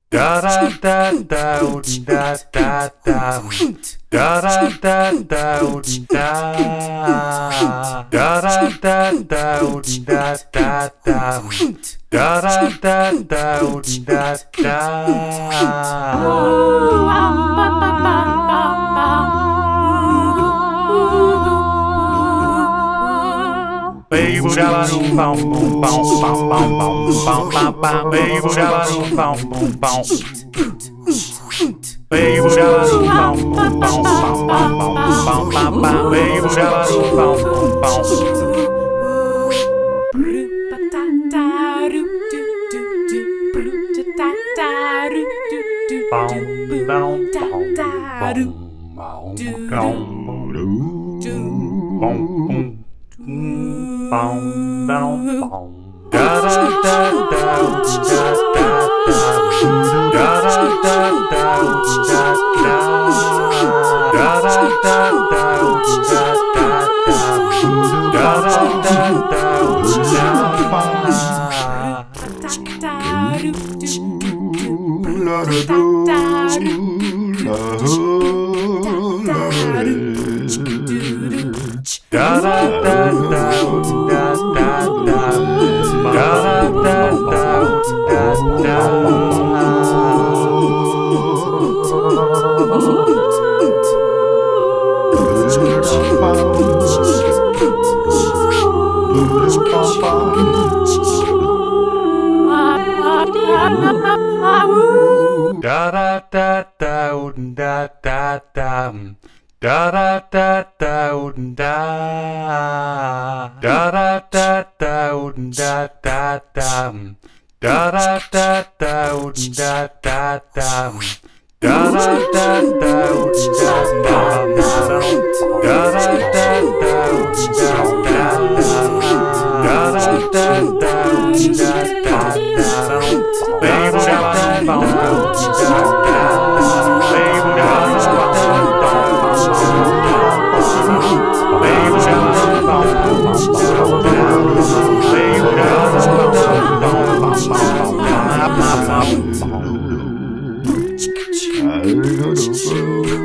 Da da da da da da da. Da da da da da. Da da da da da da da. Da da da da da Baby, boom, boom, boom, boom, boom, boom, boom, baby, boom, boom, boom, boom. Baby, boom, boom, boom, boom, boom, boom, boom, baby, boom, boom, boom, boom. 잘 가려고